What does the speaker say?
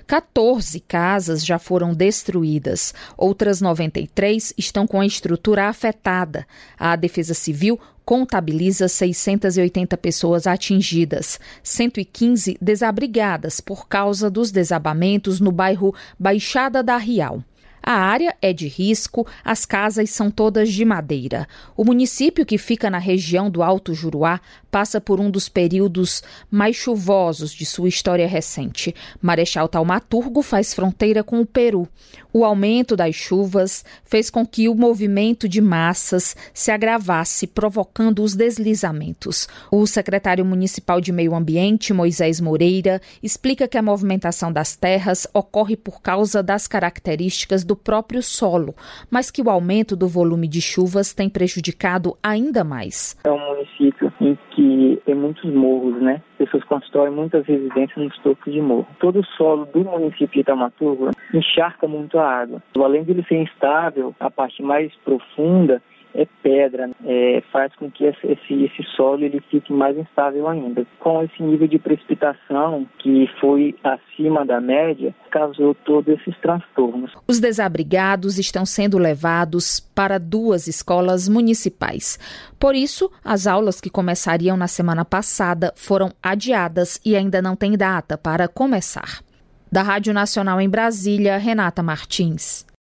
14 casas já foram destruídas. Outras 93 estão com a estrutura afetada. A Defesa Civil contabiliza 680 pessoas atingidas, 115 desabrigadas por causa dos desabamentos no bairro Baixada da Rial. A área é de risco, as casas são todas de madeira. O município, que fica na região do Alto Juruá, passa por um dos períodos mais chuvosos de sua história recente. Marechal Thaumaturgo faz fronteira com o Peru. O aumento das chuvas fez com que o movimento de massas se agravasse, provocando os deslizamentos. O secretário municipal de Meio Ambiente, Moisés Moreira, explica que a movimentação das terras ocorre por causa das características do próprio solo, mas que o aumento do volume de chuvas tem prejudicado ainda mais. É um município em que tem muitos morros, né? Pessoas constroem muitas residências nos topos de morro. Todo o solo do município de Thaumaturgo encharca muito a água. Além de ele ser instável, a parte mais profunda é pedra, faz com que esse solo ele fique mais instável ainda. Com esse nível de precipitação que foi acima da média, causou todos esses transtornos. Os desabrigados estão sendo levados para 2 escolas municipais. Por isso, as aulas que começariam na semana passada foram adiadas e ainda não têm data para começar. Da Rádio Nacional em Brasília, Renata Martins.